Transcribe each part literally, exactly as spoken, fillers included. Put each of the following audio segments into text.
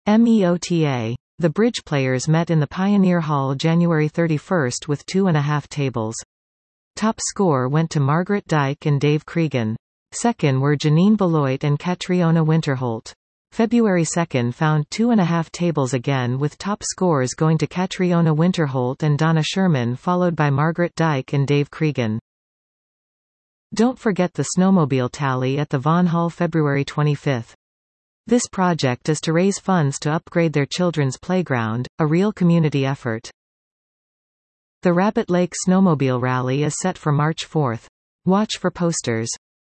MEOTA. The bridge players met in the Pioneer Hall January thirty-first with two and a half tables. Top score went to Margaret Dyke and Dave Cregan. Second were Janine Beloit and Catriona Winterholt. February second found two and a half tables again, with top scores going to Catriona Winterholt and Donna Sherman, followed by Margaret Dyke and Dave Cregan. Don't forget the snowmobile tally at the Vaughan Hall February twenty-fifth. This project is to raise funds to upgrade their children's playground, a real community effort. The Rabbit Lake Snowmobile Rally is set for March fourth. Watch for posters.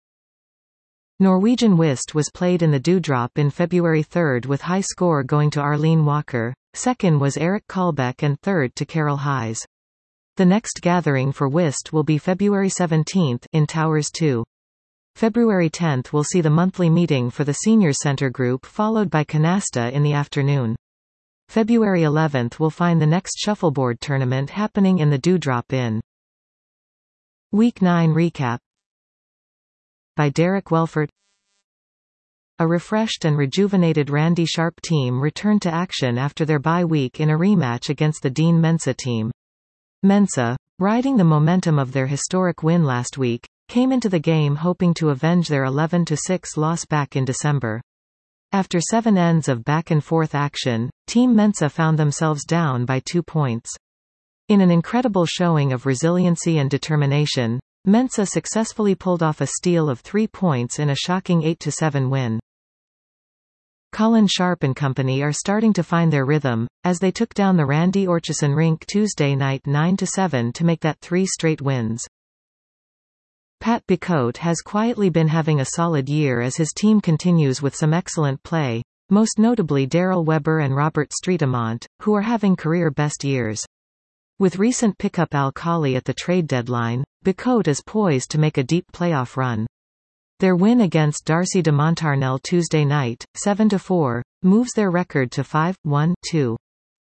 Norwegian whist was played in the Dewdrop in February third, with high score going to Arlene Walker. Second was Eric Kalbeck and third to Carol Hayes. The next gathering for whist will be February seventeenth in Towers two. February tenth will see the monthly meeting for the Senior Center group, followed by Canasta in the afternoon. February eleventh will find the next shuffleboard tournament happening in the Dewdrop Inn. Week nine recap by Derek Welford. A refreshed and rejuvenated Randy Sharp team returned to action after their bye week in a rematch against the Dean Mensa team. Mensa, riding the momentum of their historic win last week, came into the game hoping to avenge their eleven to six loss back in December. After seven ends of back-and-forth action, Team Mensa found themselves down by two points. In an incredible showing of resiliency and determination, Mensa successfully pulled off a steal of three points in a shocking eight to seven win. Colin Sharp and company are starting to find their rhythm, as they took down the Randy Orchison rink Tuesday night nine to seven to make that three straight wins. Pat Bicote has quietly been having a solid year as his team continues with some excellent play, most notably Daryl Weber and Robert Streetamont, who are having career best years. With recent pickup Al Khali at the trade deadline, Bicote is poised to make a deep playoff run. Their win against Darcy de Montarnel Tuesday night, seven to four, moves their record to five, one, two.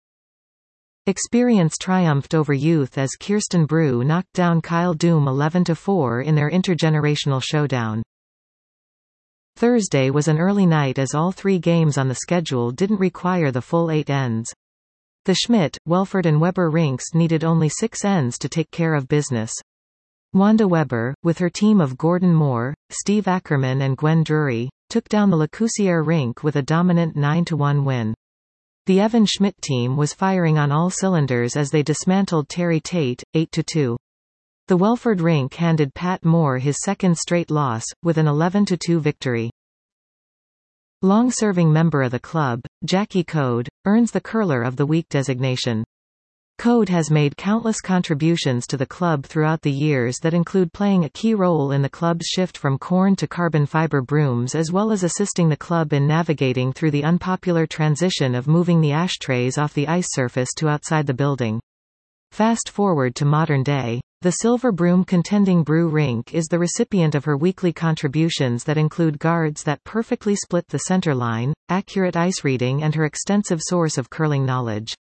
Experience triumphed over youth as Kirsten Brew knocked down Kyle Doom eleven to four in their intergenerational showdown. Thursday was an early night as all three games on the schedule didn't require the full eight ends. The Schmidt, Welford and Weber rinks needed only six ends to take care of business. Wanda Weber, with her team of Gordon Moore, Steve Ackerman and Gwen Drury, took down the Le Coussier rink with a dominant nine to one win. The Evan Schmidt team was firing on all cylinders as they dismantled Terry Tate, eight to two. The Welford rink handed Pat Moore his second straight loss, with an eleven to two victory. Long-serving member of the club, Jackie Code, earns the Curler of the Week designation. Code has made countless contributions to the club throughout the years that include playing a key role in the club's shift from corn to carbon fiber brooms, as well as assisting the club in navigating through the unpopular transition of moving the ashtrays off the ice surface to outside the building. Fast forward to modern day, the Silver Broom contending Brew rink is the recipient of her weekly contributions that include guards that perfectly split the center line, accurate ice reading and her extensive source of curling knowledge.